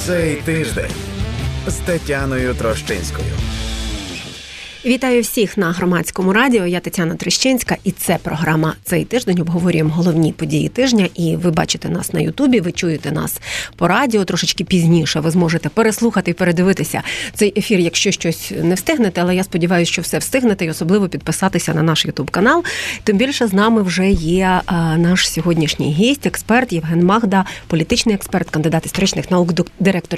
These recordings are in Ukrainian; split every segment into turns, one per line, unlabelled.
Цей тиждень з Тетяною Трощинською.
Вітаю всіх на Громадському радіо. Я Тетяна Трощинська, і це програма «Цей тиждень». Обговорюємо головні події тижня, і ви бачите нас на Ютубі, ви чуєте нас по радіо. Трошечки пізніше ви зможете переслухати і передивитися цей ефір, якщо щось не встигнете, але я сподіваюся, що все встигнете, і особливо підписатися на наш Ютуб-канал. Тим більше з нами вже є наш сьогоднішній гість, експерт Євген Магда, політичний експерт, кандидат історичних наук, директор...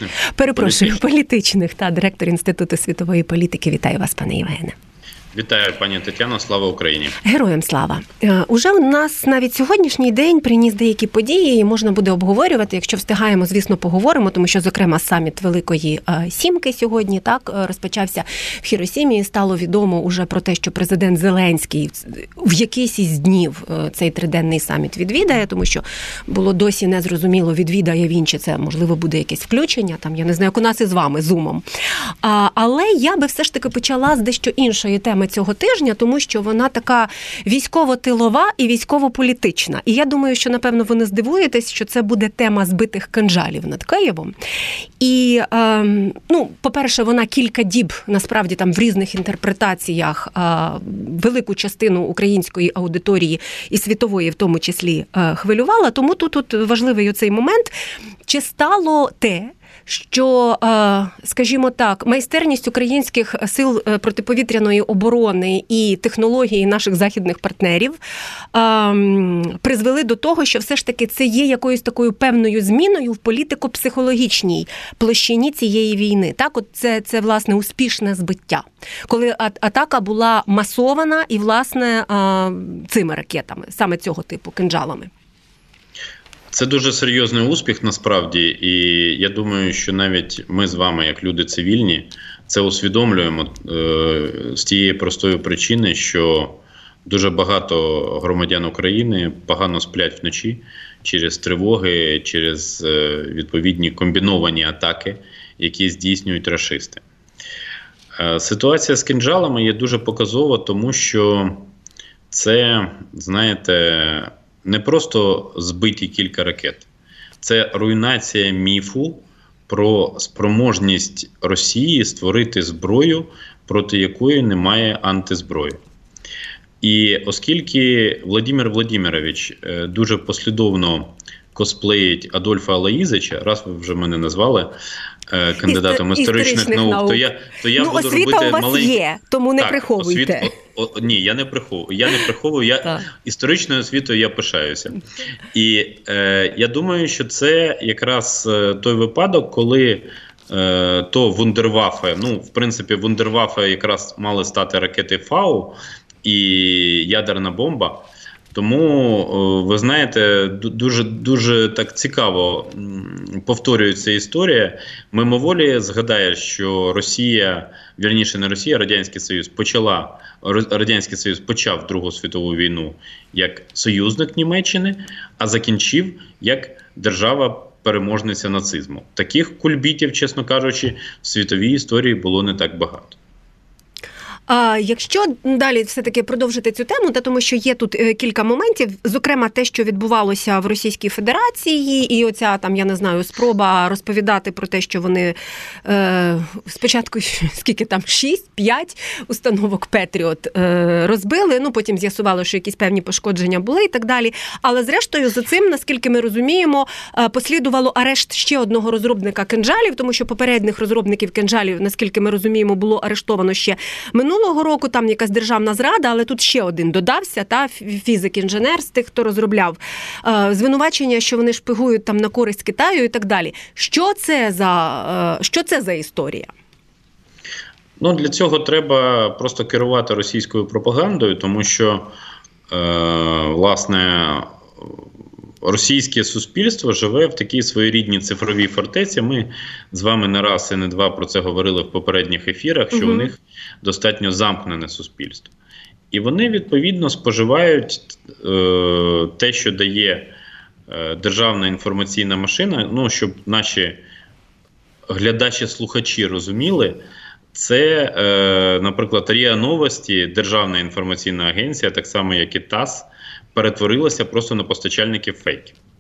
Політичних, та директор Інституту світової політики. Вітаю вас, пане Євгене.
Вітаю, пані Тетяно, слава Україні.
Героям слава. Уже у нас навіть сьогоднішній день приніс деякі події, і можна буде обговорювати, якщо встигаємо, звісно, поговоримо, тому що, зокрема, саміт Великої Сімки сьогодні розпочався в Хіросімі, і стало відомо уже про те, що президент Зеленський в якийсь із днів цей триденний саміт відвідає, тому що було досі незрозуміло, відвідає він, чи це, можливо, буде якесь включення, там, я не знаю, як у нас із вами, зумом. Але я би все ж таки почала з дещо іншої теми цього тижня, тому що вона така військово-тилова і військово-політична. І я думаю, що, напевно, ви не здивуєтесь, що це буде тема збитих кинджалів над Києвом. І, по-перше, вона кілька діб, насправді, там в різних інтерпретаціях велику частину української аудиторії і світової, в тому числі, хвилювала. Тому тут важливий оцей момент. Чи стало те, що, скажімо так, майстерність українських сил протиповітряної оборони і технології наших західних партнерів призвели до того, що все ж таки це є якоюсь такою певною зміною в політико-психологічній площині цієї війни. Так, от це власне, успішне збиття. Коли атака була масована і, власне, цими ракетами, саме цього типу, кинджалами.
Це дуже серйозний успіх, насправді, і я думаю, що навіть ми з вами, як люди цивільні, це усвідомлюємо з тієї простої причини, що дуже багато громадян України погано сплять вночі через тривоги, через відповідні комбіновані атаки, які здійснюють рашисти. Ситуація з кинджалами є дуже показова, тому що це, знаєте, не просто збиті кілька ракет. Це руйнація міфу про спроможність Росії створити зброю, проти якої немає антизброї. І оскільки Володимир Володимирович дуже послідовно косплеїть Адольфа Алаїзича, раз ви вже мене назвали кандидатом історичних наук, то я буду робити
освіта у вас є, тому не приховуйте.
Ні, я не приховую. Історичною освітою я пишаюся. І я думаю, що це якраз той випадок, коли то вундерваффе, в принципі, вундерваффе якраз мали стати ракети Фау і ядерна бомба. Тому, ви знаєте, дуже так цікаво повторюється історія. Мимоволі згадає, що Радянський Союз почав Другу світову війну як союзник Німеччини, а закінчив як держава-переможниця нацизму. Таких кульбітів, чесно кажучи, в світовій історії було не так багато.
Якщо далі все-таки продовжити цю тему, тому що є тут кілька моментів, зокрема те, що відбувалося в Російській Федерації, і оця, спроба розповідати про те, що вони спочатку, 6-5 установок Петріот розбили, потім з'ясували, що якісь певні пошкодження були і так далі. Але зрештою за цим, наскільки ми розуміємо, послідувало арешт ще одного розробника кинджалів, тому що попередніх розробників кинджалів, наскільки ми розуміємо, було арештовано ще минулого року, там якась державна зрада, але тут ще один додався, фізик-інженер з тих, хто розробляв. Звинувачення, що вони шпигують там на користь Китаю і так далі. Що це за історія?
Для цього треба просто керувати російською пропагандою, тому що, власне, російське суспільство живе в такій своєрідній цифровій фортеці. Ми з вами не раз і не два про це говорили в попередніх ефірах, що у них достатньо замкнене суспільство. І вони, відповідно, споживають те, що дає державна інформаційна машина, щоб наші глядачі-слухачі розуміли, це, наприклад, РІА Новості, Державна інформаційна агенція, так само як і ТАСС, перетворилася просто на постачальників фейків.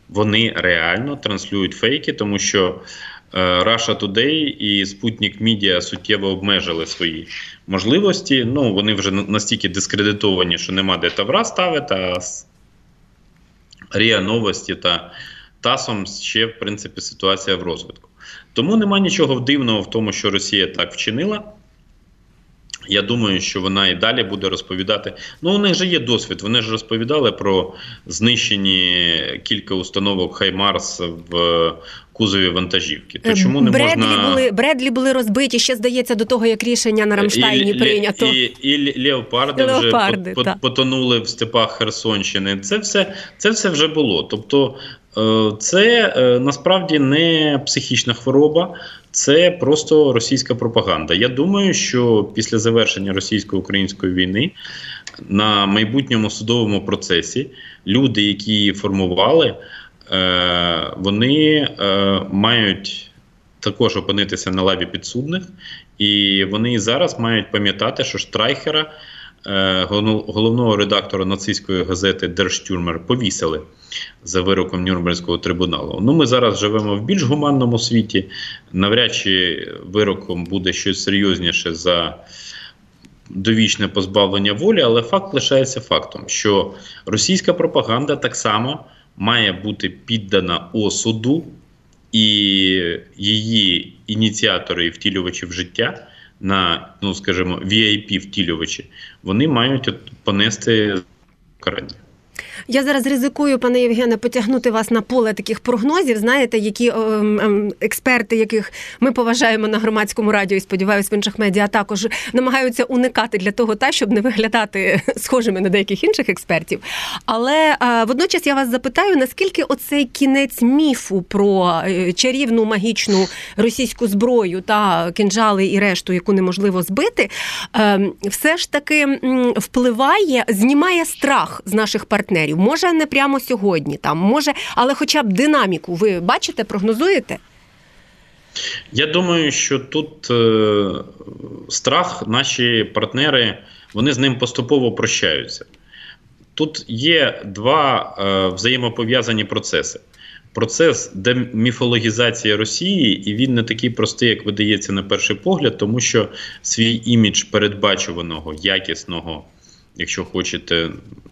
вони реально транслюють фейки, тому що Russia Today і Sputnik Media суттєво обмежили свої можливості. Ну, вони вже настільки дискредитовані, що нема де Тавра ставити, а з РІА Новості та ТАССом ще, в принципі, ситуація в розвитку. Тому нема нічого дивного в тому, що Росія так вчинила. Я думаю, що вона і далі буде розповідати. Ну, у них же є досвід. Вони ж розповідали про знищені кілька установок «Хаймарс» в кузові вантажівки. То чому не можна...
Бредлі були розбиті, ще, здається, до того, як рішення на Рамштайні прийнято.
І Леопарди вже потонули в степах Херсонщини. Це все вже було. Тобто це насправді не психічна хвороба, це просто російська пропаганда. Я думаю, що після завершення російсько-української війни на майбутньому судовому процесі люди, які її формували, вони мають також опинитися на лаві підсудних, і вони і зараз мають пам'ятати, що Штрайхера, головного редактора нацистської газети Der Stürmer, повісили за вироком Нюрнберзького трибуналу. Ну, ми зараз живемо в більш гуманному світі, навряд чи вироком буде щось серйозніше за довічне позбавлення волі, але факт лишається фактом, що російська пропаганда так само має бути піддана осуду, і її ініціатори і втілювачі в життя на, ну, скажімо, VIP-втілювачі, вони мають понести покарання.
Я зараз ризикую, пане Євгене, потягнути вас на поле таких прогнозів, знаєте, які експерти, яких ми поважаємо на Громадському радіо і, сподіваюся, в інших медіа також намагаються уникати для того, щоб не виглядати схожими на деяких інших експертів. Але водночас я вас запитаю, наскільки оцей кінець міфу про чарівну, магічну російську зброю та кинджали і решту, яку неможливо збити, все ж таки впливає, знімає страх з наших партнерів. Може, не прямо сьогодні, там, може, але хоча б динаміку ви бачите, прогнозуєте?
Я думаю, що тут страх, наші партнери, вони з ним поступово прощаються. Тут є два взаємопов'язані процеси. Процес деміфологізації Росії, і він не такий простий, як видається на перший погляд, тому що свій імідж передбачуваного, якісного, якщо хочете,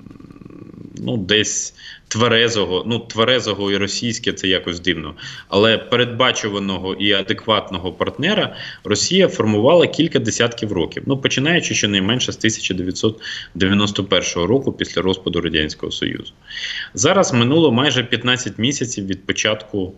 ну, десь тверезого і російське, це якось дивно, але передбачуваного і адекватного партнера Росія формувала кілька десятків років, ну, починаючи щонайменше з 1991 року, після розпаду Радянського Союзу. Зараз минуло майже 15 місяців від початку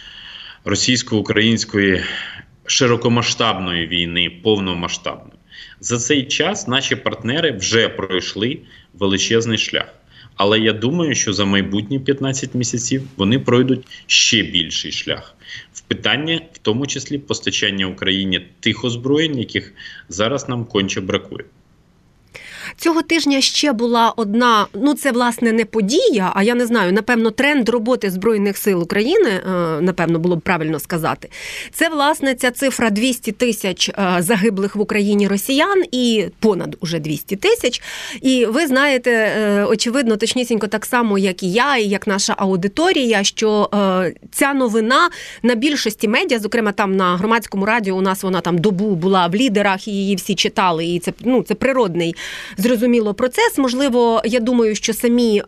російсько-української широкомасштабної війни, повномасштабної. За цей час наші партнери вже пройшли величезний шлях. Але я думаю, що за майбутні 15 місяців вони пройдуть ще більший шлях. В питанні, в тому числі, постачання Україні тих озброєнь, яких зараз нам конче бракує.
Цього тижня ще була одна, ну це, власне, не подія, а я не знаю, напевно, тренд роботи Збройних сил України, напевно, було б правильно сказати. Це, власне, ця цифра 200 тисяч загиблих в Україні росіян і понад уже 200 тисяч. І ви знаєте, очевидно, точнісінько так само, як і я, і як наша аудиторія, що ця новина на більшості медіа, зокрема там на Громадському радіо, у нас вона там добу була в лідерах, і її всі читали, і це, ну, це природний, зрозуміло, процес. Можливо, я думаю, що самі,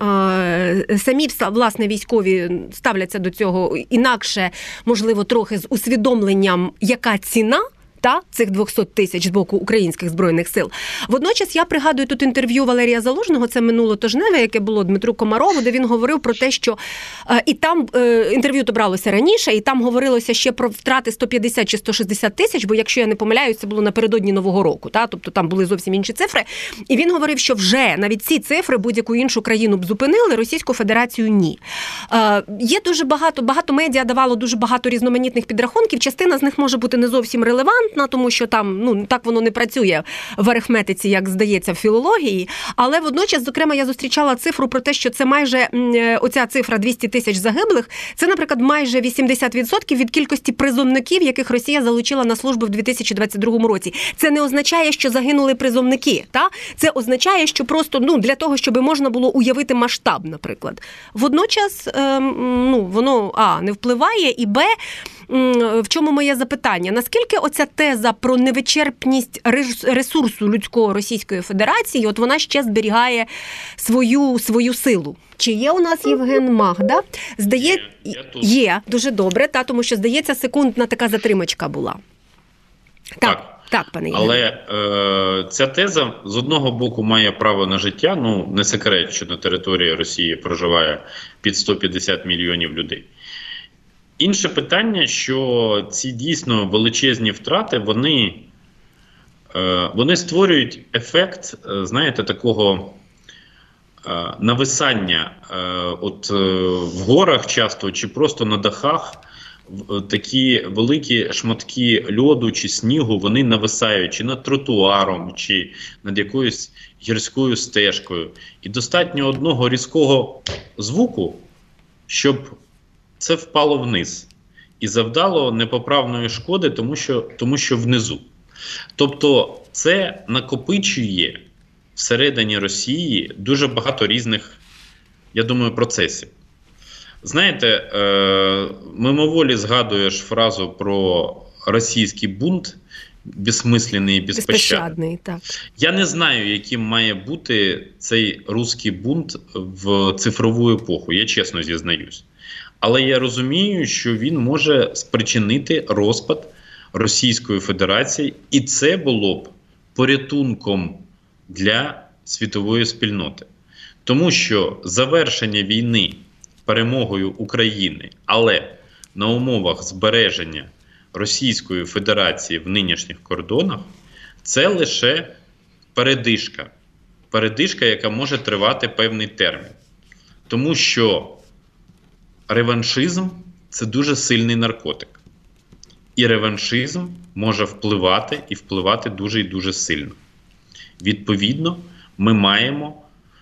власне, військові ставляться до цього інакше, можливо, трохи з усвідомленням, яка ціна цих 200 тисяч з боку українських Збройних сил. Водночас я пригадую тут інтерв'ю Валерія Залужного, це минулотижневе, яке було Дмитру Комарову, де він говорив про те, що і там інтерв'ю то бралося раніше, і там говорилося ще про втрати 150 чи 160 тисяч, бо якщо я не помиляюсь, це було напередодні Нового року, тобто там були зовсім інші цифри. І він говорив, що вже навіть ці цифри будь-яку іншу країну б зупинили, Російську Федерацію ні. Є дуже багато медіа давало дуже багато різноманітних підрахунків, частина з них може бути не зовсім релевантна, еквівалентна, тому що там, так воно не працює в арифметиці, як здається, в філології. Але водночас, зокрема, я зустрічала цифру про те, що це майже, оця цифра 200 тисяч загиблих, це, наприклад, майже 80% від кількості призовників, яких Росія залучила на службу в 2022 році. Це не означає, що загинули призовники, та? Це означає, що просто, для того, щоб можна було уявити масштаб, наприклад. Водночас, воно, не впливає, і, б, в чому моє запитання? Наскільки оця теза про невичерпність ресурсу людського Російської Федерації, от вона ще зберігає свою силу? Чи є у нас Євген Магда? Є, дуже добре, тому що, здається, секундна така затримочка була. Так, пане Євген.
Але ця теза з одного боку має право на життя, не секрет, що на території Росії проживає під 150 мільйонів людей. Інше питання, що ці дійсно величезні втрати, вони створюють ефект, знаєте, такого нависання в горах часто, чи просто на дахах, такі великі шматки льоду чи снігу, вони нависають чи над тротуаром, чи над якоюсь гірською стежкою. І достатньо одного різкого звуку, щоб це впало вниз і завдало непоправної шкоди, тому що внизу. Тобто це накопичує всередині Росії дуже багато різних, я думаю, процесів. Знаєте, мимоволі згадуєш фразу про російський бунт, безсмисленний і безпощадний.
Так.
Я не знаю, яким має бути цей руський бунт в цифрову епоху, я чесно зізнаюсь. Але я розумію, що він може спричинити розпад Російської Федерації, і це було б порятунком для світової спільноти. Тому що завершення війни перемогою України, але на умовах збереження Російської Федерації в нинішніх кордонах, це лише передишка. Передишка, яка може тривати певний термін. Тому що реваншизм – це дуже сильний наркотик. І реваншизм може впливати, і впливати дуже і дуже сильно. Відповідно, ми маємо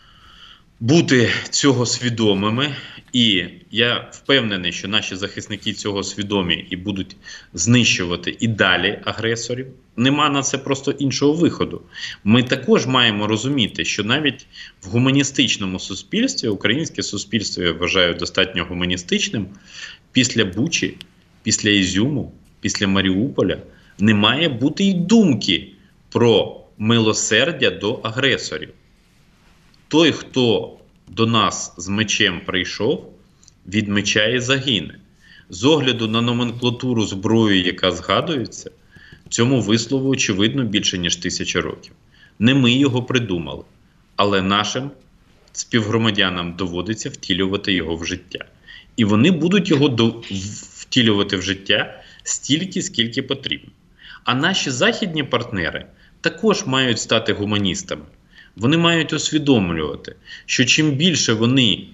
бути цього свідомими, і я впевнений, що наші захисники цього свідомі і будуть знищувати і далі агресорів. Нема на це просто іншого виходу. Ми також маємо розуміти, що навіть в гуманістичному суспільстві, українське суспільство, я вважаю, достатньо гуманістичним, після Бучі, після Ізюму, після Маріуполя не має бути й думки про милосердя до агресорів. Той, хто до нас з мечем прийшов, від меча і загине. З огляду на номенклатуру зброї, яка згадується, цьому вислову, очевидно, більше ніж 1000 років. Не ми його придумали, але нашим співгромадянам доводиться втілювати його в життя. І вони будуть його втілювати в життя стільки, скільки потрібно. А наші західні партнери також мають стати гуманістами. Вони мають усвідомлювати, що чим більше вони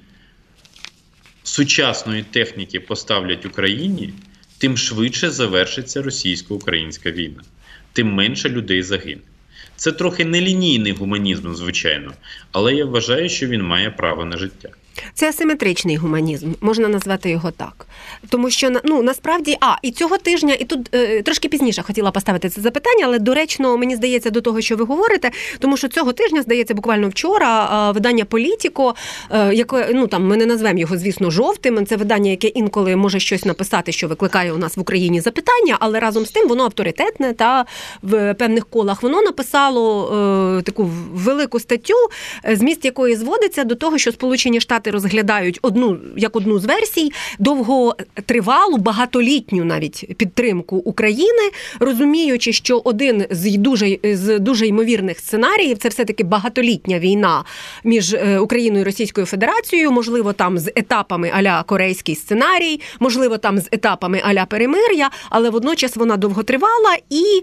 сучасної техніки поставлять Україні, тим швидше завершиться російсько-українська війна. Тим менше людей загине. Це трохи нелінійний гуманізм, звичайно, але я вважаю, що він має право на життя.
Це асиметричний гуманізм, можна назвати його так. Тому що, насправді, і цього тижня, і тут трошки пізніше хотіла поставити це запитання, але доречно, мені здається, до того, що ви говорите, тому що цього тижня, здається, буквально вчора, видання «Політіко», яке, ми не назвемо його, звісно, жовтим, це видання, яке інколи може щось написати, що викликає у нас в Україні запитання, але разом з тим воно авторитетне, та в певних колах. Воно написало таку велику статтю, зміст якої зводиться до того, що Сполучені Штати розглядають одну з версій довготривалу, багатолітню навіть підтримку України, розуміючи, що один з дуже ймовірних сценаріїв – це все-таки багатолітня війна між Україною і Російською Федерацією, можливо, там з етапами а-ля корейський сценарій, можливо, там з етапами а-ля перемир'я, але водночас вона довготривала і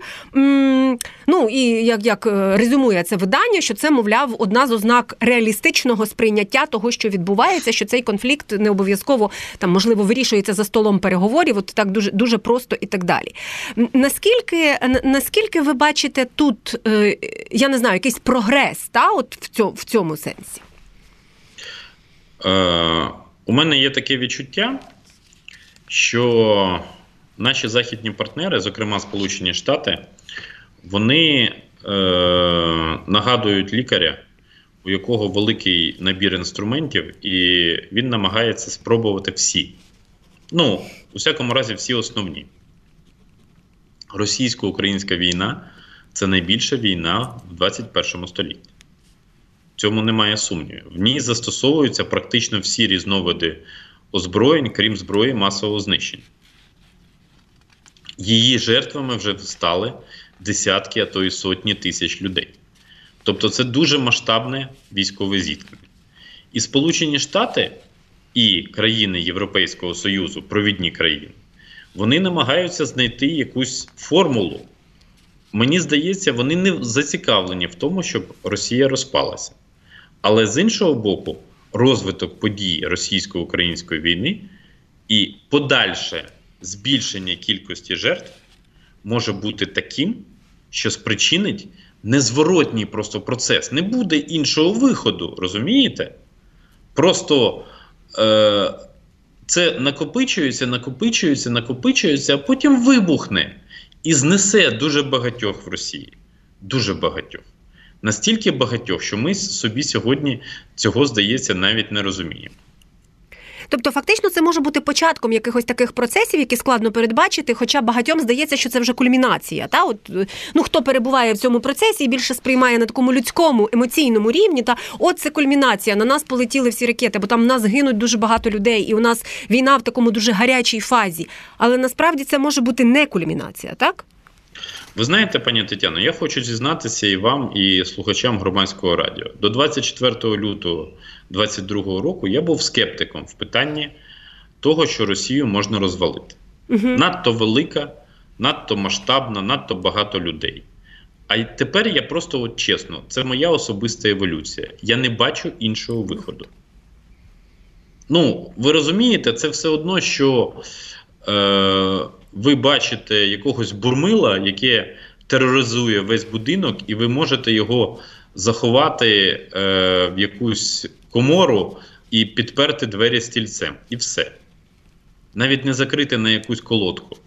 як резюмує це видання, що це, мовляв, одна з ознак реалістичного сприйняття того, що відбувається забувається, що цей конфлікт не обов'язково, там, можливо, вирішується за столом переговорів, от так дуже, дуже просто і так далі. Наскільки ви бачите тут, я не знаю, якийсь прогрес, та, от в цьому сенсі?
У мене є таке відчуття, що наші західні партнери, зокрема Сполучені Штати, вони нагадують лікаря, у якого великий набір інструментів, і він намагається спробувати всі. Ну, у всякому разі, всі основні. Російсько-українська війна – це найбільша війна в 21 столітті. В цьому немає сумнівів. В ній застосовуються практично всі різновиди озброєнь, крім зброї масового знищення. Її жертвами вже стали десятки, а то й сотні тисяч людей. Тобто це дуже масштабне військове зіткнення. І Сполучені Штати, і країни Європейського Союзу, провідні країни, вони намагаються знайти якусь формулу. Мені здається, вони не зацікавлені в тому, щоб Росія розпалася. Але з іншого боку, розвиток подій російсько-української війни і подальше збільшення кількості жертв може бути таким, що спричинить незворотній просто процес. Не буде іншого виходу, розумієте? Просто це накопичується, а потім вибухне і знесе дуже багатьох в Росії. Дуже багатьох. Настільки багатьох, що ми собі сьогодні цього, здається, навіть не розуміємо.
Тобто, фактично, це може бути початком якихось таких процесів, які складно передбачити, хоча багатьом здається, що це вже кульмінація. Та? От, ну, хто перебуває в цьому процесі і більше сприймає на такому людському, емоційному рівні, та от це кульмінація, на нас полетіли всі ракети, бо там в нас гинуть дуже багато людей, і у нас війна в такому дуже гарячій фазі. Але насправді це може бути не кульмінація, так?
Ви знаєте, пані Тетяно, я хочу зізнатися і вам, і слухачам Громадського радіо. До 24 лютого 2022 року я був скептиком в питанні того, що Росію можна розвалити. Надто велика, надто масштабна, надто багато людей. А тепер я просто, от чесно, це моя особиста еволюція. Я не бачу іншого виходу. Ну, ви розумієте, це все одно, що ви бачите якогось бурмила, яке тероризує весь будинок, і ви можете його заховати в якусь комору і підперти двері стільцем. І все. Навіть не закрити на якусь колодку.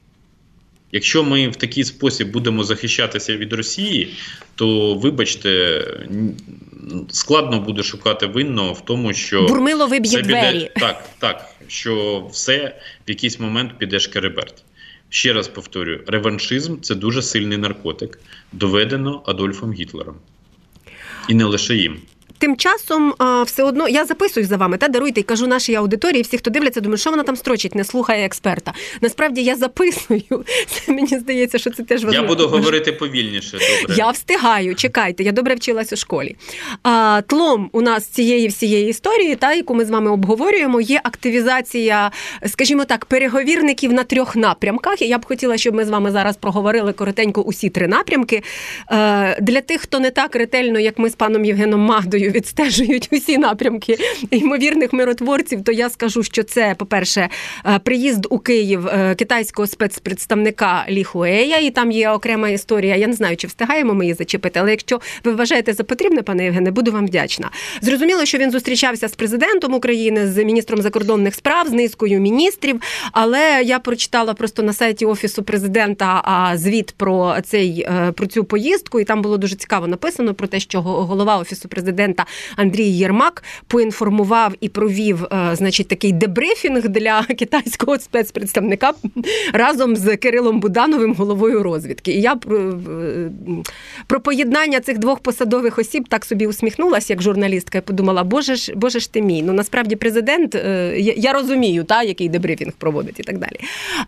Якщо ми в такий спосіб будемо захищатися від Росії, то, вибачте, складно буде шукати винного в тому, що...
Бурмило виб'є двері.
Так, що все в якийсь момент піде шкереберть. Ще раз повторюю, реваншизм – це дуже сильний наркотик, доведено Адольфом Гітлером. І не лише їм.
Тим часом все одно, я записую за вами, даруйте, і кажу нашій аудиторії, всі, хто дивляться, думають, що вона там строчить, не слухає експерта. Насправді я записую, це, мені здається, що це теж важливо.
Я буду говорити повільніше, добре.
Я встигаю, чекайте, я добре вчилась у школі. Тлом у нас цієї всієї історії, яку ми з вами обговорюємо, є активізація, скажімо так, переговірників на 3 напрямках. І я б хотіла, щоб ми з вами зараз проговорили коротенько усі 3 напрямки. Для тих, хто не так ретельно, як ми з паном Євгеном Магдою, відстежують усі напрямки ймовірних миротворців, то я скажу, що це, по-перше, приїзд у Київ китайського спецпредставника Лі Хуея, і там є окрема історія. Я не знаю, чи встигаємо ми її зачепити, але якщо ви вважаєте за потрібне, пане Євгене, буду вам вдячна. Зрозуміло, що він зустрічався з президентом України, з міністром закордонних справ, з низкою міністрів, але я прочитала просто на сайті Офісу президента звіт про цю поїздку, і там було дуже цікаво написано про те, що голова Офісу президента Андрій Єрмак поінформував і провів, такий дебрифінг для китайського спецпредставника разом з Кирилом Будановим, головою розвідки. І я про поєднання цих 2 посадових осіб так собі усміхнулася, як журналістка, і подумала, боже ж ти мій. Ну, насправді, президент, я розумію, який дебрифінг проводить і так далі.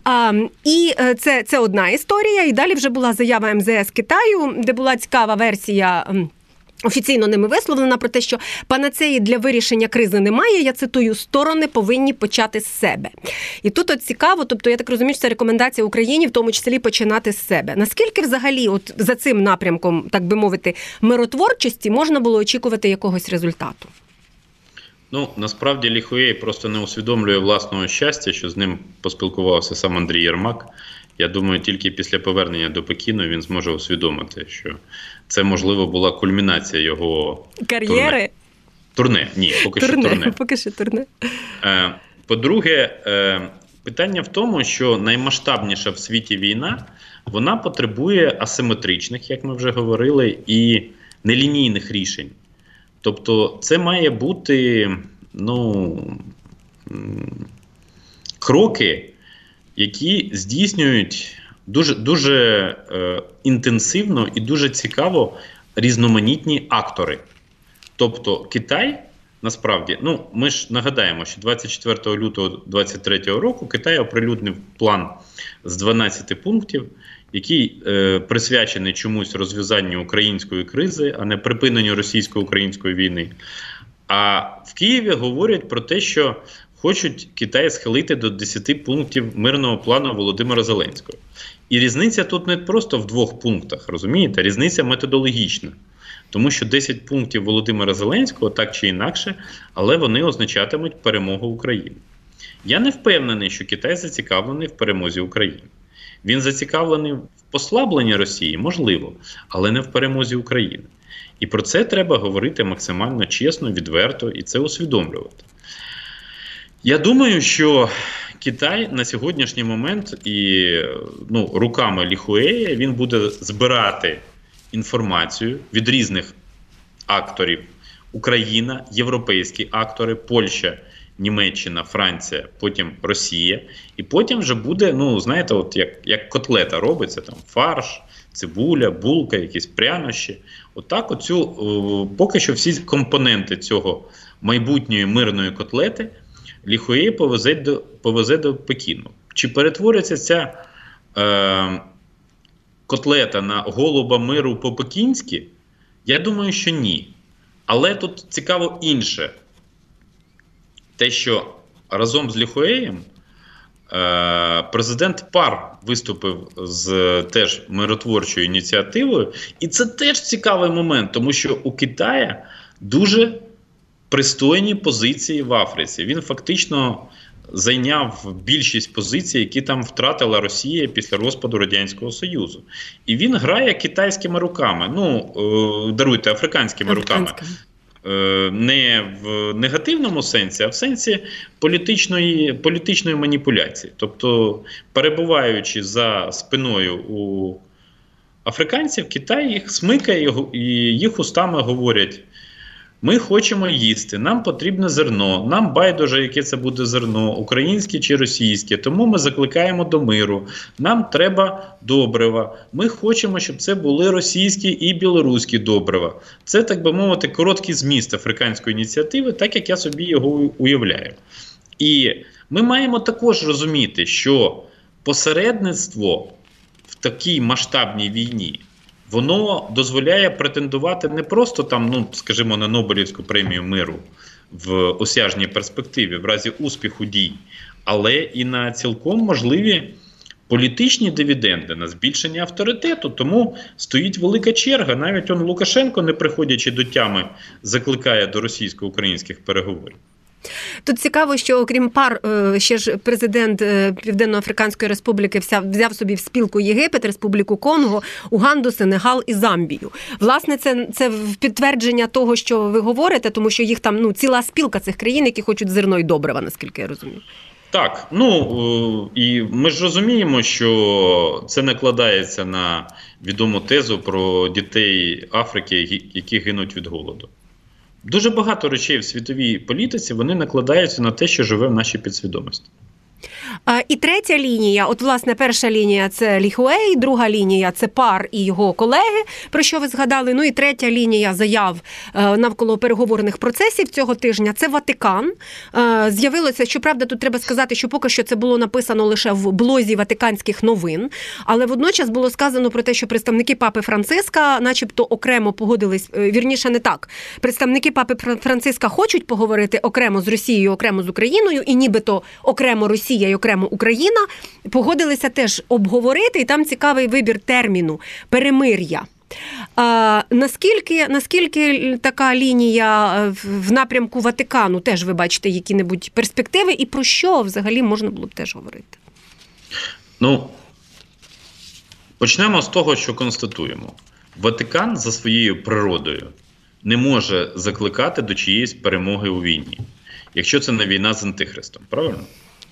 І це одна історія. І далі вже була заява МЗС Китаю, де була цікава версія, офіційно ними висловлена, про те, що панацеї для вирішення кризи немає, я цитую, сторони повинні почати з себе. І тут от цікаво, тобто я так розумію, що це рекомендація Україні, в тому числі починати з себе. Наскільки взагалі от за цим напрямком, так би мовити, миротворчості можна було очікувати якогось результату?
Ну, насправді Ліхуей просто не усвідомлює власного щастя, що з ним поспілкувався сам Андрій Єрмак. Я думаю, тільки після повернення до Пекіну він зможе усвідомити, що це, можливо, була кульмінація його
кар'єри.
Турне. Ні, поки що турне.
Поки що турне.
По-друге, питання в тому, що наймасштабніша в світі війна, вона потребує асиметричних, як ми вже говорили, і нелінійних рішень. Тобто це має бути, кроки, які здійснюють дуже інтенсивно і дуже цікаво різноманітні актори. Тобто Китай, насправді, ми ж нагадаємо, що 24 лютого 2023 року Китай оприлюднив план з 12 пунктів, який присвячений чомусь розв'язанню української кризи, а не припиненню російсько-української війни. А в Києві говорять про те, що хочуть Китай схилити до 10 пунктів мирного плану Володимира Зеленського. І різниця тут не просто в 2 пунктах, розумієте? Різниця методологічна. Тому що 10 пунктів Володимира Зеленського, так чи інакше, але вони означатимуть перемогу України. Я не впевнений, що Китай зацікавлений в перемозі України. Він зацікавлений в послабленні Росії, можливо, але не в перемозі України. І про це треба говорити максимально чесно, відверто і це усвідомлювати. Я думаю, що Китай на сьогоднішній момент і руками Ліхуея він буде збирати інформацію від різних акторів. Україна, європейські актори, Польща, Німеччина, Франція, потім Росія. І потім вже буде, знаєте, от як котлета робиться, там фарш, цибуля, булка, якісь прянощі. Отак поки що всі компоненти цього майбутньої мирної котлети Ліхуей повезе до Пекіну. Чи перетвориться ця котлета на голуба миру по-пекінськи? Я думаю, що ні. Але тут цікаво інше. Те, що разом з Ліхуеєм президент ПАР виступив з теж миротворчою ініціативою. І це теж цікавий момент, тому що у Китая дуже пристойні позиції в Африці. Він фактично зайняв більшість позицій, які там втратила Росія після розпаду Радянського Союзу. І він грає китайськими руками, африканськими руками. Не в негативному сенсі, а в сенсі політичної маніпуляції. Тобто, перебуваючи за спиною у африканців, Китай їх смикає і їх устами говорять: ми хочемо їсти, нам потрібне зерно, нам байдуже, яке це буде зерно, українське чи російське, тому ми закликаємо до миру, нам треба добрива, ми хочемо, щоб це були російські і білоруські добрива. Це, так би мовити, короткий зміст африканської ініціативи, так як я собі його уявляю. І ми маємо також розуміти, що посередництво в такій масштабній війні, воно дозволяє претендувати не просто там, скажімо, на Нобелівську премію миру в осяжній перспективі, в разі успіху дій, але і на цілком можливі політичні дивіденди, на збільшення авторитету. Тому стоїть велика черга. Навіть Лукашенко, не приходячи до тями, закликає до російсько-українських переговорів.
Тут цікаво, що окрім ПАР, ще ж президент Південно-Африканської Республіки взяв собі в спілку Єгипет, Республіку Конго, Уганду, Сенегал і Замбію. Власне, це підтвердження того, що ви говорите, тому що їх там ціла спілка цих країн, які хочуть зерно і добрива, наскільки я розумію.
Так, і ми ж розуміємо, що це накладається на відому тезу про дітей Африки, які гинуть від голоду. Дуже багато речей в світовій політиці, вони накладаються на те, що живе в нашій підсвідомості.
І третя лінія, власне, перша лінія – це Ліхуей, друга лінія – це ПАР і його колеги, про що ви згадали. І третя лінія заяв навколо переговорних процесів цього тижня – це Ватикан. З'явилося, щоправда, тут треба сказати, що поки що це було написано лише в блозі Ватиканських новин, але водночас було сказано про те, що представники Папи Франциска начебто окремо погодились, вірніше не так. Представники Папи Франциска хочуть поговорити окремо з Росією, окремо з Україною, і нібито окремо Росія і окремо Україна погодилися теж обговорити, і там цікавий вибір терміну – перемир'я. Наскільки така лінія в напрямку Ватикану, теж ви бачите які-небудь перспективи, і про що взагалі можна було б теж говорити?
Почнемо з того, що констатуємо. Ватикан за своєю природою не може закликати до чиєїсь перемоги у війні, якщо це не війна з Антихристом, правильно?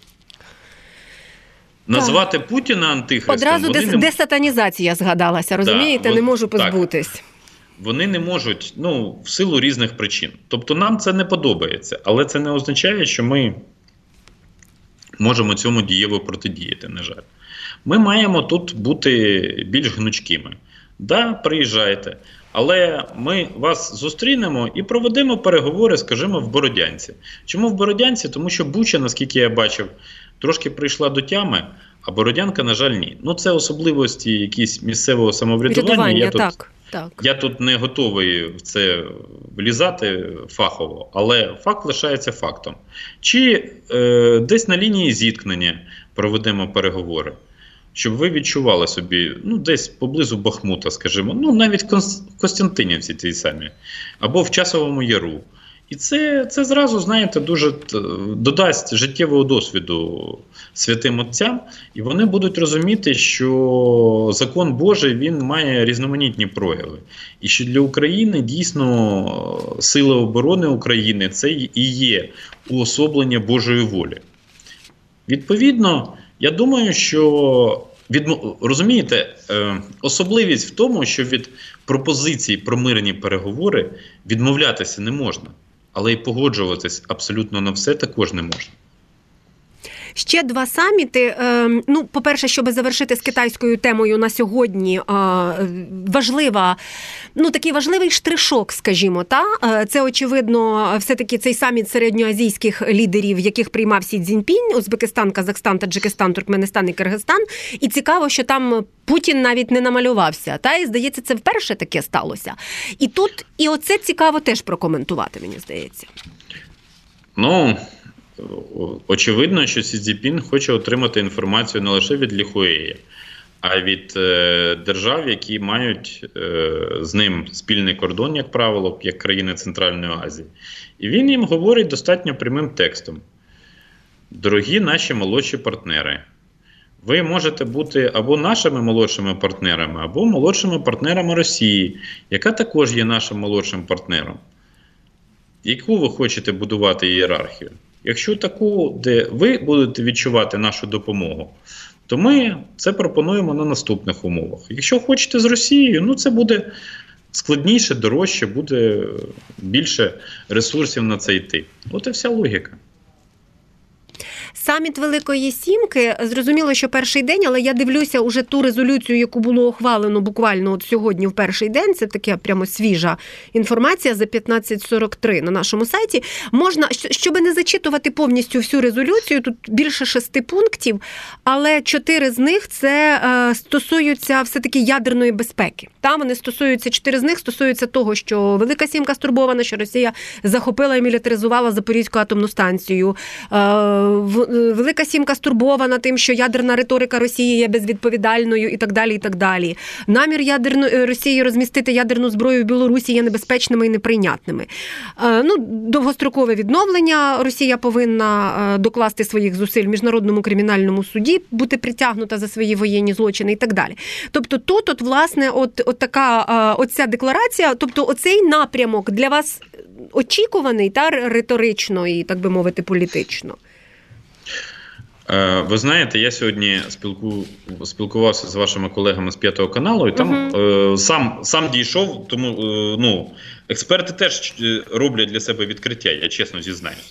Назвати Путіна Антихристом...
Одразу десатанізація згадалася, розумієте? Не можу позбутись.
Вони не можуть, в силу різних причин. Тобто нам це не подобається, але це не означає, що ми можемо цьому дієво протидіяти, на жаль. Ми маємо тут бути більш гнучкими. Приїжджайте, але ми вас зустрінемо і проведемо переговори, скажімо, в Бородянці. Чому в Бородянці? Тому що Буча, наскільки я бачив, трошки прийшла до тями, а Бородянка, на жаль, ні. Це особливості якісь місцевого самоврядування. Я тут не готовий в це влізати фахово, але факт лишається фактом. Чи десь на лінії зіткнення проведемо переговори, щоб ви відчували собі, десь поблизу Бахмута, скажімо, навіть в Костянтинівці тій самі, або в Часовому Яру. І це зразу, знаєте, дуже додасть життєвого досвіду святим отцям, і вони будуть розуміти, що закон Божий, він має різноманітні прояви. І що для України дійсно сили оборони України – це і є уособлення Божої волі. Відповідно, я думаю, що, розумієте, особливість в тому, що від пропозицій про мирні переговори відмовлятися не можна. Але й погоджуватись абсолютно на все також не можна.
Ще два саміти. По-перше, щоб завершити з китайською темою на сьогодні, такий важливий штришок, скажімо, це, очевидно, все-таки цей саміт середньоазійських лідерів, яких приймав Сі Цзіньпінь, Узбекистан, Казахстан, Таджикистан, Туркменистан і Киргизстан. І цікаво, що там Путін навіть не намалювався. І, здається, це вперше таке сталося. І оце цікаво теж прокоментувати, мені здається.
Очевидно, що Сі Цзіньпін хоче отримати інформацію не лише від Лі Хуея, а від держав, які мають з ним спільний кордон, як правило, як країни Центральної Азії. І він їм говорить достатньо прямим текстом. Дорогі наші молодші партнери, ви можете бути або нашими молодшими партнерами, або молодшими партнерами Росії, яка також є нашим молодшим партнером. Яку ви хочете будувати ієрархію? Якщо таку, де ви будете відчувати нашу допомогу, то ми це пропонуємо на наступних умовах. Якщо хочете з Росією, це буде складніше, дорожче, буде більше ресурсів на це йти. От і вся логіка.
Саміт Великої Сімки, зрозуміло, що перший день, але я дивлюся уже ту резолюцію, яку було ухвалено буквально сьогодні в перший день, це така прямо свіжа інформація за 15:43 на нашому сайті. Можна, щоб не зачитувати повністю всю резолюцію, тут більше 6 пунктів, але 4 з них це стосуються все-таки ядерної безпеки. Там вони стосуються, 4 з них стосуються того, що Велика Сімка стурбована, що Росія захопила і мілітаризувала Запорізьку атомну станцію. Велика Сімка стурбована тим, що ядерна риторика Росії є безвідповідальною і так далі, і так далі. Намір Росії розмістити ядерну зброю в Білорусі є небезпечними і неприйнятними. Довгострокове відновлення. Росія повинна докласти своїх зусиль в Міжнародному кримінальному суді, бути притягнута за свої воєнні злочини і так далі. Тобто тут, власне, оця декларація, тобто оцей напрямок для вас очікуваний риторично і, так би мовити, політично?
Ви знаєте, я сьогодні спілкувався з вашими колегами з 5 каналу, і там сам дійшов, тому експерти теж роблять для себе відкриття, я чесно зізнаюсь,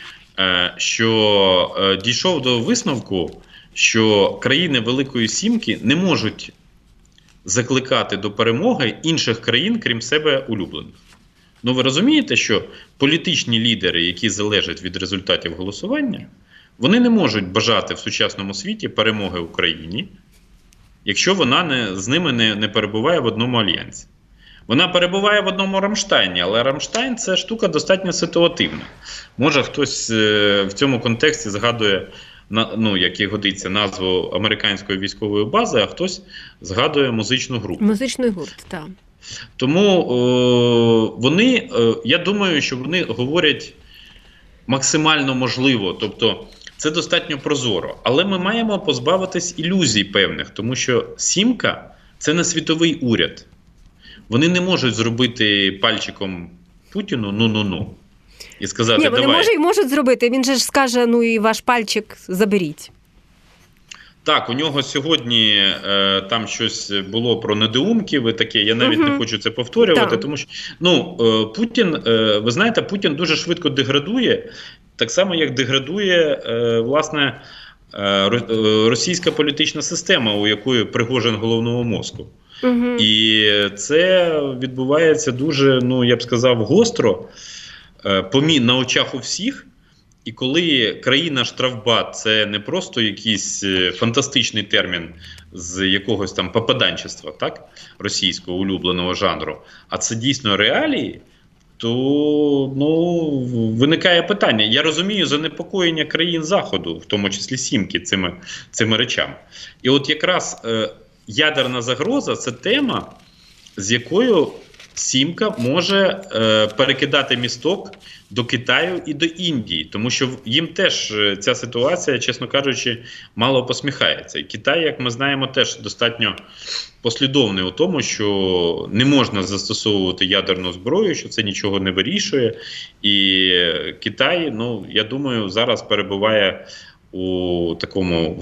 що дійшов до висновку, що країни Великої Сімки не можуть закликати до перемоги інших країн, крім себе улюблених. Ви розумієте, що політичні лідери, які залежать від результатів голосування, вони не можуть бажати в сучасному світі перемоги Україні, якщо вона з ними не перебуває в одному альянсі. Вона перебуває в одному Рамштайні, але Рамштайн – це штука достатньо ситуативна. Може хтось в цьому контексті згадує, як і годиться, назву американської військової бази, а хтось згадує музичну групу.
Музичний гурт, так.
Тому вони, я думаю, що вони говорять максимально можливо, тобто це достатньо прозоро. Але ми маємо позбавитись ілюзій певних, тому що «Сімка» – це не світовий уряд. Вони не можуть зробити пальчиком Путіну «ну-ну-ну» і сказати «давай».
Ні, вони можуть зробити, він же ж скаже, ну і ваш пальчик заберіть.
Так, у нього сьогодні там щось було про недоумків і таке, я навіть не хочу це повторювати, тому що Путін, ви знаєте, Путін дуже швидко деградує, так само, як деградує, власне, російська політична система, у якої Пригожин головного мозку. І це відбувається дуже, я б сказав, гостро, на очах у всіх. І коли країна-штрафбат – це не просто якийсь фантастичний термін з якогось там попаданчества, так, російського улюбленого жанру, а це дійсно реалії, то виникає питання. Я розумію занепокоєння країн Заходу, в тому числі «Сімки», цими речами. І от якраз ядерна загроза – це тема, з якою «Сімка» може перекидати місток до Китаю і до Індії, тому що їм теж ця ситуація, чесно кажучи, мало посміхається. І Китай, як ми знаємо, теж достатньо послідовний у тому, що не можна застосовувати ядерну зброю, що це нічого не вирішує. І Китай, я думаю, зараз перебуває у такому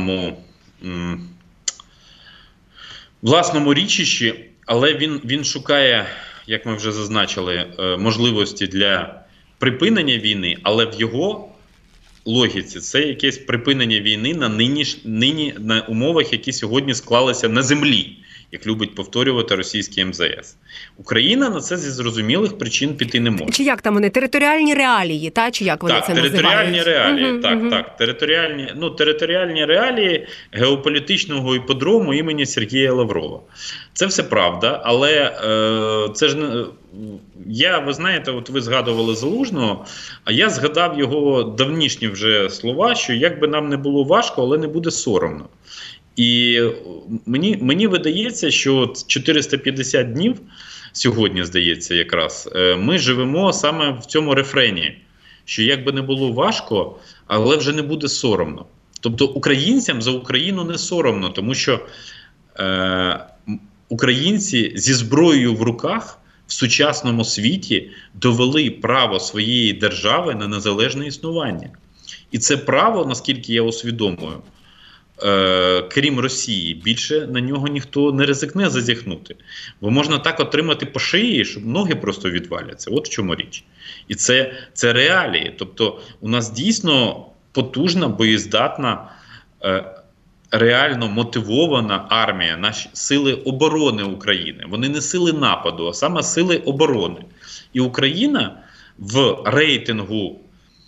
власному річищі, але він шукає, як ми вже зазначили, можливості для припинення війни, але в його логіці це якесь припинення війни на умовах, які сьогодні склалися на землі, як любить повторювати російський МЗС. Україна на це зі зрозумілих причин піти не може.
Чи як там вони? Територіальні реалії, чи як вони це називають?
Територіальні реалії, так. Територіальні реалії геополітичного іпподрому імені Сергія Лаврова. Це все правда, але це ж не... ви знаєте, от ви згадували Залужного, а я згадав його давнішні вже слова, що як би нам не було важко, але не буде соромно. І мені видається, що 450 днів, сьогодні, здається, якраз, ми живемо саме в цьому рефрені, що як би не було важко, але вже не буде соромно. Тобто українцям за Україну не соромно, тому що українці зі зброєю в руках в сучасному світі довели право своєї держави на незалежне існування. І це право, наскільки я усвідомлюю, крім Росії, більше на нього ніхто не ризикне зазіхнути. Бо можна так отримати по шиї, щоб ноги просто відваляться. От в чому річ. І це реалії. Тобто у нас дійсно потужна, боєздатна, реально мотивована армія, наші сили оборони України. Вони не сили нападу, а саме сили оборони. І Україна в рейтингу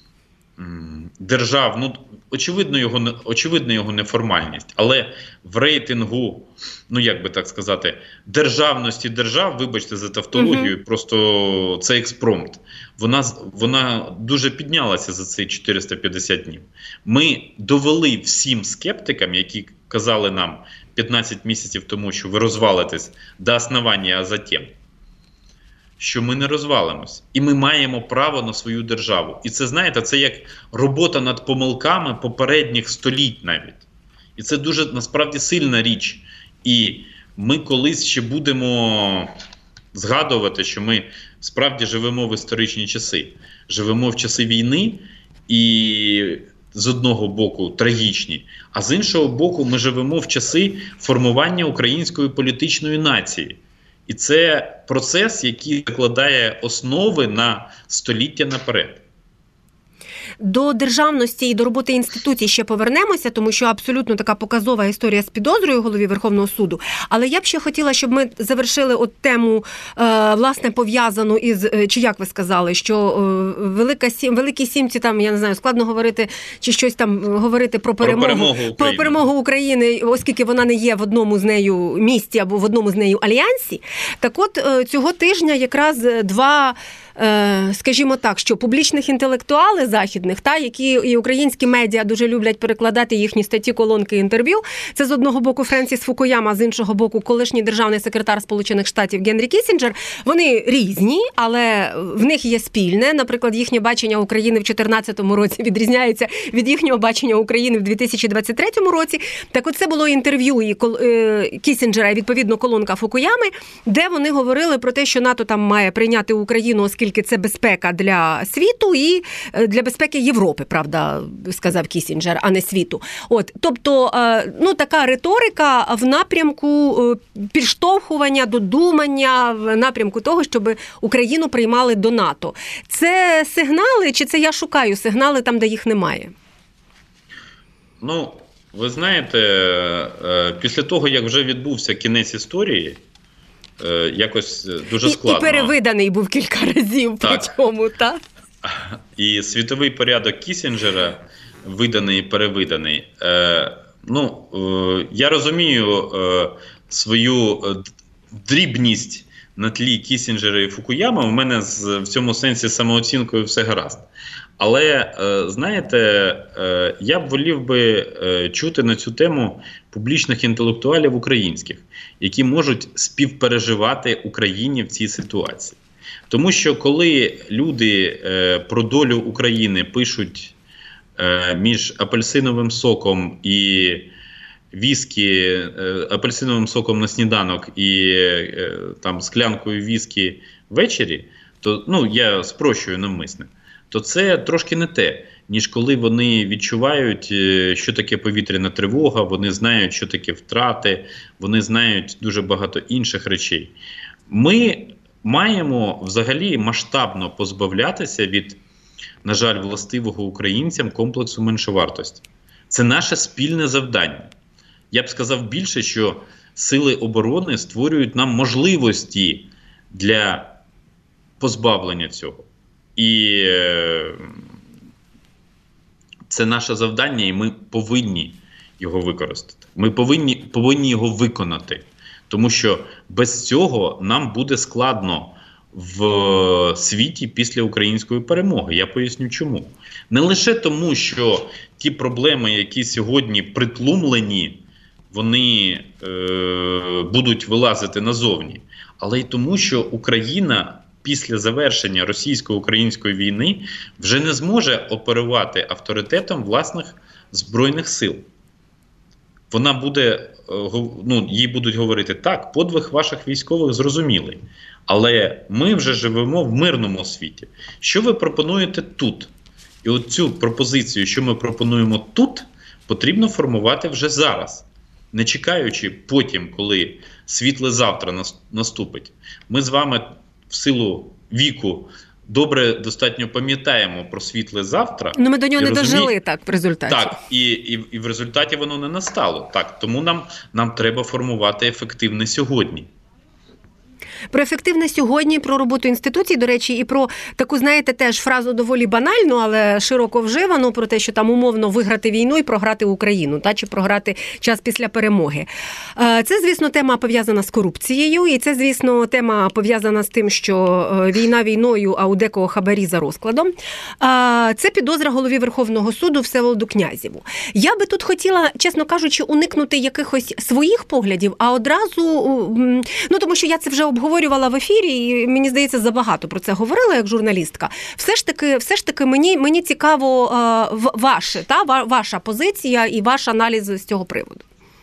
держав, очевидно його неформальність, але в рейтингу, як би так сказати, державності держав, вибачте за тавтологію, просто це експромт. Вона дуже піднялася за ці 450 днів. Ми довели всім скептикам, які казали нам 15 місяців тому, що ви розвалитесь до основання, а затем, що ми не розвалимось. І ми маємо право на свою державу. І це, знаєте, це як робота над помилками попередніх століть навіть. І це дуже, насправді, сильна річ. І ми колись ще будемо згадувати, що ми справді живемо в історичні часи. Живемо в часи війни і з одного боку трагічні, а з іншого боку ми живемо в часи формування української політичної нації. І це процес, який закладає основи на століття наперед.
До державності і до роботи інституцій ще повернемося, тому що абсолютно така показова історія з підозрою голові Верховного суду. Але я б ще хотіла, щоб ми завершили тему, власне, пов'язану із, чи як ви сказали, що Великій Сімці, там, я не знаю, складно говорити, чи щось там говорити про перемогу України, оскільки вона не є в одному з нею місті або в одному з нею альянсі. Так от, цього тижня якраз два скажімо так, що публічних інтелектуалів західних, які і українські медіа дуже люблять перекладати їхні статті, колонки, інтерв'ю, це з одного боку Френсіс Фукуяма, з іншого боку колишній державний секретар Сполучених Штатів Генрі Кіссінджер. Вони різні, але в них є спільне. Наприклад, їхнє бачення України в 2014 році відрізняється від їхнього бачення України в 2023 році. Так от це було інтерв'ю і Кіссінджера, і відповідно колонка Фукуями, де вони говорили про те, що НАТО там має прийняти Україну, оскільки це безпека для світу і для безпеки Європи, правда, сказав Кіссінджер, а не світу. Тобто, така риторика в напрямку підштовхування, додумання, в напрямку того, щоб Україну приймали до НАТО. Це сигнали, чи це я шукаю сигнали там, де їх немає?
Ви знаєте, після того, як вже відбувся кінець історії, якось дуже складно.
І перевиданий був кілька разів при цьому, так?
І світовий порядок Кіссінджера виданий і перевиданий. Я розумію свою дрібність на тлі Кіссінджера і Фукуями. У мене в цьому сенсі з самооцінкою все гаразд. Але, знаєте, я б волів би чути на цю тему публічних інтелектуалів українських, які можуть співпереживати Україні в цій ситуації. Тому що коли люди про долю України пишуть між апельсиновим соком і віскі, апельсиновим соком на сніданок і склянкою віскі ввечері, то, я спрощую навмисне, то це трошки не те, ніж коли вони відчувають, що таке повітряна тривога, вони знають, що таке втрати, вони знають дуже багато інших речей. Ми маємо взагалі масштабно позбавлятися від, на жаль, властивого українцям комплексу меншовартості. Це наше спільне завдання. Я б сказав більше, що сили оборони створюють нам можливості для позбавлення цього. І це наше завдання, і ми повинні його використати. Ми повинні його виконати. Тому що без цього нам буде складно в світі після української перемоги. Я поясню чому. Не лише тому, що ті проблеми, які сьогодні притлумлені, вони будуть вилазити назовні, але й тому, що Україна після завершення російсько-української війни вже не зможе оперувати авторитетом власних збройних сил. Вона буде, їй будуть говорити, так, подвиг ваших військових зрозумілий, але ми вже живемо в мирному світі. Що ви пропонуєте тут? І от цю пропозицію, що ми пропонуємо тут, потрібно формувати вже зараз, не чекаючи потім, коли світле завтра наступить. Ми з вами в силу віку добре достатньо пам'ятаємо про світле завтра.
Ми до нього не дожили так в результаті.
Так, і в результаті воно не настало. Так, тому нам треба формувати ефективне сьогодні.
Про ефективне сьогодні, про роботу інституцій, до речі, і про таку, знаєте, теж фразу доволі банальну, але широко вживану, про те, що там умовно виграти війну і програти Україну, чи програти час після перемоги. Це, звісно, тема пов'язана з корупцією, і це, звісно, тема пов'язана з тим, що війна війною, а у декого хабарі за розкладом. Це підозра голові Верховного суду Всеволоду Князєву. Я би тут хотіла, чесно кажучи, уникнути якихось своїх поглядів, а одразу, тому що я це вже обговорювала в ефірі, і мені здається, забагато про це говорила як журналістка. Все ж таки мені цікаво ваша позиція і ваш аналіз з цього приводу.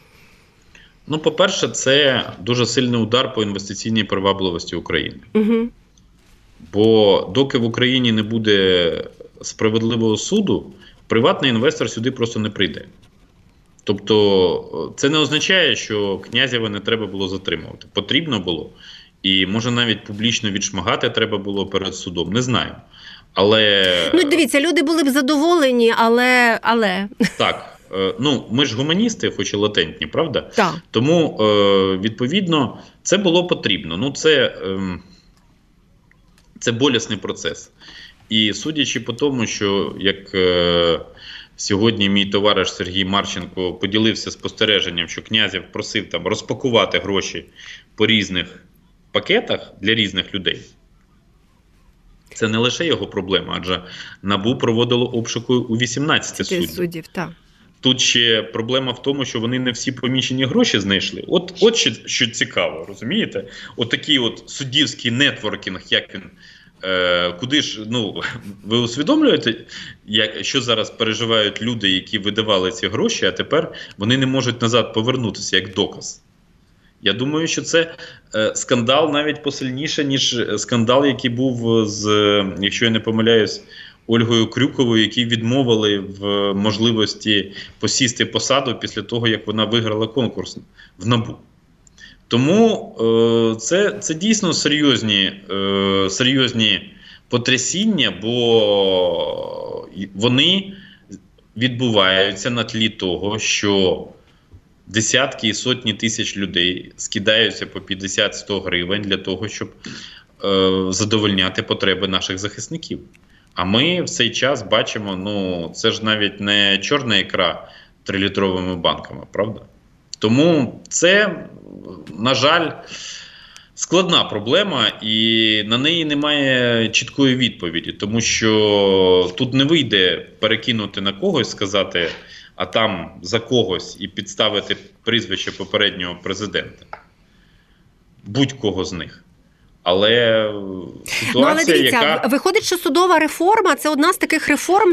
По-перше, це дуже сильний удар по інвестиційній привабливості України.
Угу.
Бо доки в Україні не буде справедливого суду, приватний інвестор сюди просто не прийде. Тобто, це не означає, що Князєва не треба було затримувати. Потрібно було. І, може, навіть публічно відшмагати треба було перед судом. Не знаю. Але...
дивіться, люди були б задоволені, але... Так.
Ми ж гуманісти, хоч і латентні, правда?
Так.
Тому, відповідно, це було потрібно. Це болісний процес. І судячи по тому, що, як сьогодні мій товариш Сергій Марченко поділився спостереженням, що Князєв просив розпакувати гроші по різних пакетах для різних людей. Це не лише його проблема, адже НАБУ проводило обшуки у 18 суддів.
Так.
Тут ще проблема в тому, що вони не всі помічені гроші знайшли. От що цікаво, розумієте? От такий от суддівський нетворкінг, як він, куди ж, ви усвідомлюєте, що зараз переживають люди, які видавали ці гроші, а тепер вони не можуть назад повернутися, як доказ. Я думаю, що це скандал навіть посильніше, ніж скандал, який був з, якщо я не помиляюсь, Ольгою Крюковою, які відмовили в можливості посісти посаду після того, як вона виграла конкурс в НАБУ. Тому це дійсно серйозні потрясіння, бо вони відбуваються на тлі того, що десятки і сотні тисяч людей скидаються по 50-100 гривень для того, щоб задовольняти потреби наших захисників. А ми в цей час бачимо, це ж навіть не чорна ікра 3-літровими банками, правда? Тому це, на жаль, складна проблема, і на неї немає чіткої відповіді, тому що тут не вийде перекинути на когось, сказати, а там за когось і підставити прізвище попереднього президента. Будь-кого з них. Але ситуація,
але дивіться, виходить, що судова реформа – це одна з таких реформ,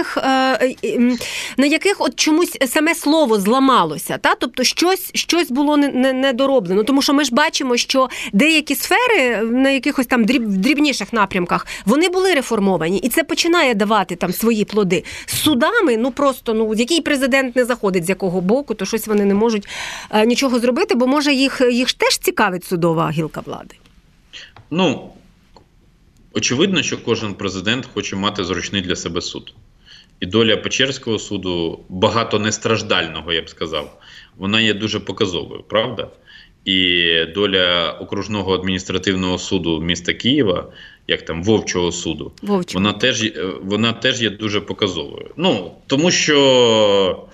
на яких от чомусь саме слово зламалося. Тобто щось було недороблено. Тому що ми ж бачимо, що деякі сфери на якихось там дрібніших напрямках, вони були реформовані. І це починає давати там свої плоди. З судами, який президент не заходить з якого боку, то щось вони не можуть нічого зробити, бо може їх теж цікавить судова гілка влади.
Очевидно, що кожен президент хоче мати зручний для себе суд. І доля Печерського суду, багатонестраждального, я б сказав, вона є дуже показовою, правда? І доля окружного адміністративного суду міста Києва, як там Вовчого суду, вона теж є дуже показовою. Тому що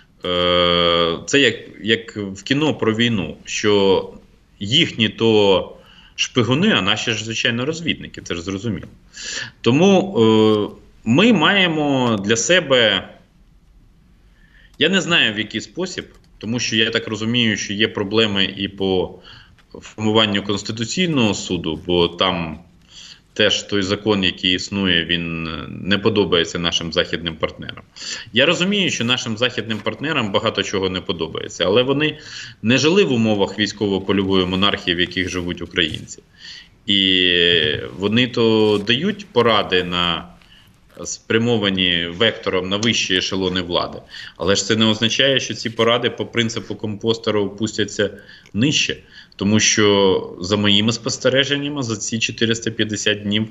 це як в кіно про війну, що їхні то шпигуни, а наші ж, звичайно, розвідники, це ж зрозуміло. Тому ми маємо для себе, я не знаю в який спосіб, тому що я так розумію, що є проблеми і по формуванню Конституційного суду, бо там теж той закон, який існує, він не подобається нашим західним партнерам. Я розумію, що нашим західним партнерам багато чого не подобається, але вони не жили в умовах військово-польової монархії, в яких живуть українці. І вони то дають поради спрямовані вектором на вищі ешелони влади. Але ж це не означає, що ці поради по принципу компостера опустяться нижче. Тому що, за моїми спостереженнями, за ці 450 днів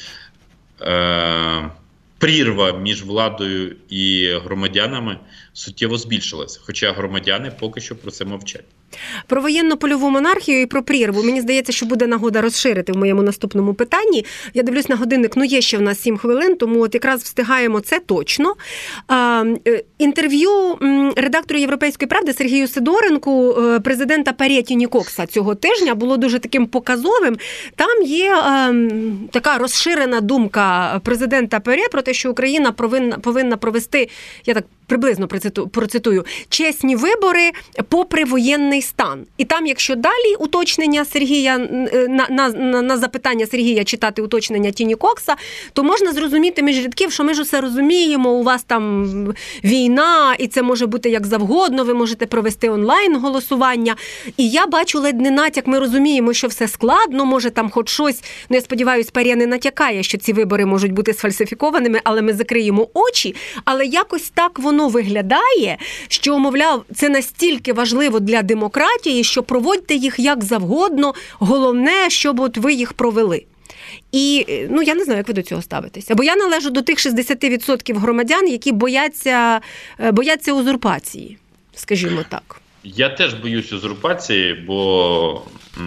прірва між владою і громадянами суттєво збільшилася. Хоча громадяни поки що про це мовчать.
Про воєнно-польову монархію і про прірву. Мені здається, що буде нагода розширити в моєму наступному питанні. Я дивлюсь на годинник, є ще в нас 7 хвилин, тому от якраз встигаємо це точно. Інтерв'ю редактору «Європейської правди» Сергію Сидоренку, президента ПАРЄ Тіні Кокса цього тижня, було дуже таким показовим. Там є така розширена думка президента ПАРЄ про те, що Україна повинна провести, я так приблизно процитую, чесні вибори попри воєнний стан. І там, якщо далі уточнення Сергія, на запитання Сергія читати уточнення Тіні Кокса, то можна зрозуміти між рядків, що ми ж усе розуміємо, у вас там війна, і це може бути як завгодно, ви можете провести онлайн-голосування. І я бачу ледь не натяк, ми розуміємо, що все складно, може там хоч щось, я сподіваюся, ПАРЄ не натякає, що ці вибори можуть бути сфальсифікованими, але ми закриємо очі, але якось так воно виглядає, що, мовляв, це настільки важливо для демократії, що проводьте їх як завгодно, головне, щоб от ви їх провели. І, я не знаю, як ви до цього ставитеся. Бо я належу до тих 60% громадян, які бояться узурпації, скажімо так.
Я теж боюсь узурпації, бо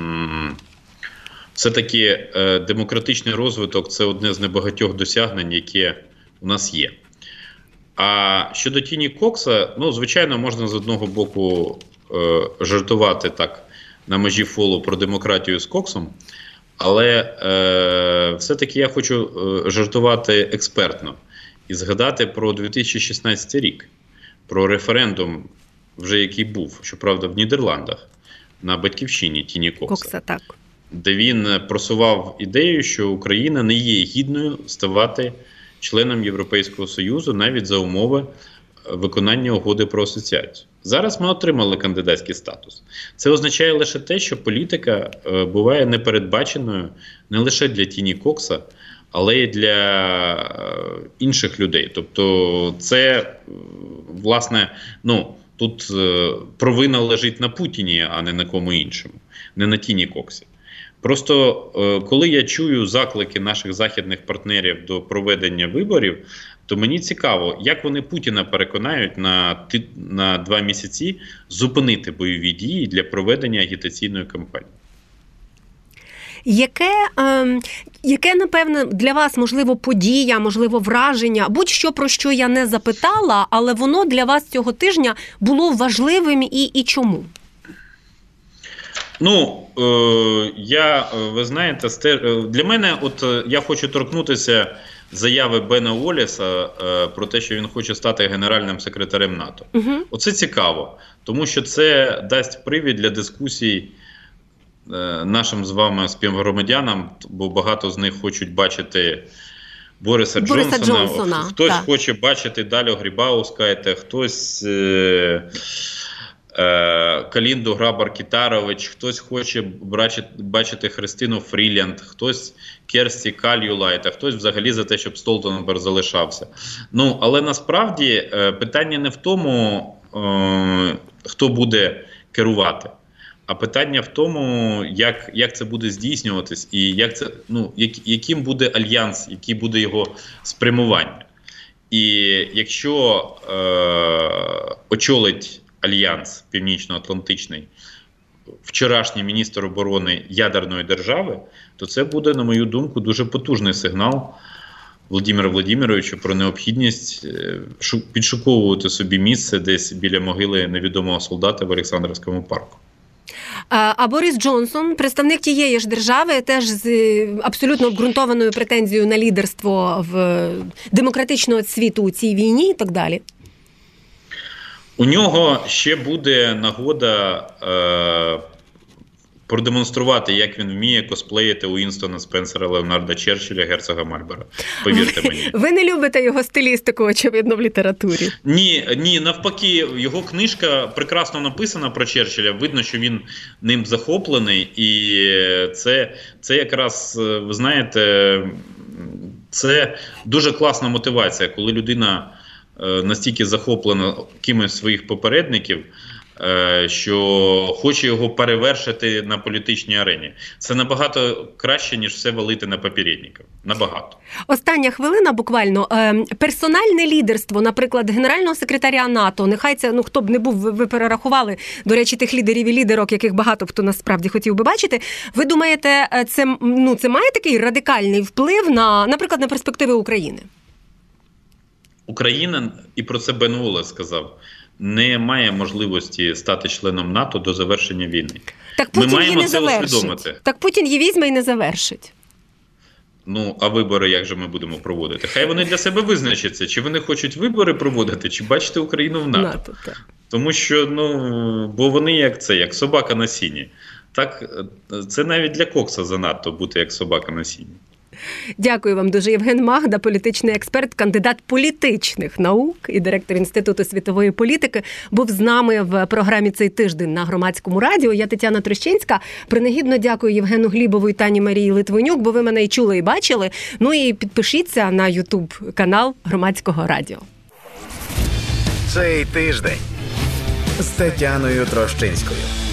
все-таки демократичний розвиток – це одне з небагатьох досягнень, яке у нас є. А щодо Тіні Кокса, звичайно, можна з одного боку жартувати так на межі фолу про демократію з Коксом, Але все-таки я хочу жартувати експертно і згадати про 2016 рік, про референдум, вже який був, щоправда, в Нідерландах, на батьківщині Тіні Кокса,
так.
Де він просував ідею, що Україна не є гідною ставати членом Європейського Союзу навіть за умови виконання угоди про асоціацію. Зараз ми отримали кандидатський статус. Це означає лише те, що політика буває непередбаченою не лише для Тіні Кокса, але й для інших людей. Тобто це, власне, тут провина лежить на Путіні, а не на кому іншому, не на Тіні Коксі. Просто коли я чую заклики наших західних партнерів до проведення виборів, то мені цікаво, як вони Путіна переконають на 2 місяці зупинити бойові дії для проведення агітаційної кампанії.
Яке, напевно, для вас, можливо, подія, можливо, враження, будь-що, про що я не запитала, але воно для вас цього тижня було важливим і чому?
Ви знаєте, для мене, я хочу торкнутися заяви Бена Уоллеса про те, що він хоче стати генеральним секретарем НАТО. Оце цікаво, тому що це дасть привід для дискусій нашим з вами співгромадянам, бо багато з них хочуть бачити Бориса Джонсона. Хтось хоче бачити Далю Грибаускайте, хтось Калінду Грабар-Кітарович, хтось хоче бачити Христину Фрілянд, хтось Керсті Кальюлайт, а хтось взагалі за те, щоб Столтенберг залишався. Але насправді питання не в тому, хто буде керувати, а питання в тому, як це буде здійснюватись і яким буде альянс, який буде його спрямування. І якщо очолить альянс Північно-Атлантичний вчорашній міністр оборони ядерної держави, то це буде, на мою думку, дуже потужний сигнал Володимира Володимировича про необхідність підшуковувати собі місце десь біля могили невідомого солдата в Олександрівському парку.
А Борис Джонсон, представник тієї ж держави, теж з абсолютно обґрунтованою претензією на лідерство в демократичного світу у цій війні і так далі.
У нього ще буде нагода продемонструвати, як він вміє косплеїти Уінстона Спенсера, Леонарда Черчилля, герцога Мальборо. Повірте мені.
Ви не любите його стилістику, очевидно, в літературі?
Ні, навпаки, його книжка прекрасно написана про Черчилля, видно, що він ним захоплений, і це якраз, ви знаєте, це дуже класна мотивація, коли людина настільки захоплена кимось своїх попередників, що хоче його перевершити на політичній арені. Це набагато краще, ніж все валити на попередників. Набагато.
Остання хвилина буквально. Персональне лідерство, наприклад, генерального секретаря НАТО, нехай це, хто б не був, ви перерахували, до речі, тих лідерів і лідерок, яких багато хто насправді хотів би бачити. Ви думаєте, це має такий радикальний вплив наприклад, на перспективи України?
Україна, і про це Бен Уоллес сказав, не має можливості стати членом НАТО до завершення війни.
Так Путін її не завершить. Так Путін її візьме і не завершить.
А вибори як же ми будемо проводити? Хай вони для себе визначаться, чи вони хочуть вибори проводити, чи бачити Україну в НАТО. Тому що, бо вони як собака на сіні. Так, це навіть для Кокса занадто бути як собака на сіні.
Дякую вам дуже. Євген Магда, політичний експерт, кандидат політичних наук і директор Інституту світової політики, був з нами в програмі «Цей тиждень» на Громадському радіо. Я Тетяна Трощинська. Принагідно дякую Євгену Глібову і Тані Марії Литвинюк, бо ви мене і чули, і бачили. І підпишіться на YouTube-канал Громадського радіо.
«Цей тиждень» з Тетяною Трощинською.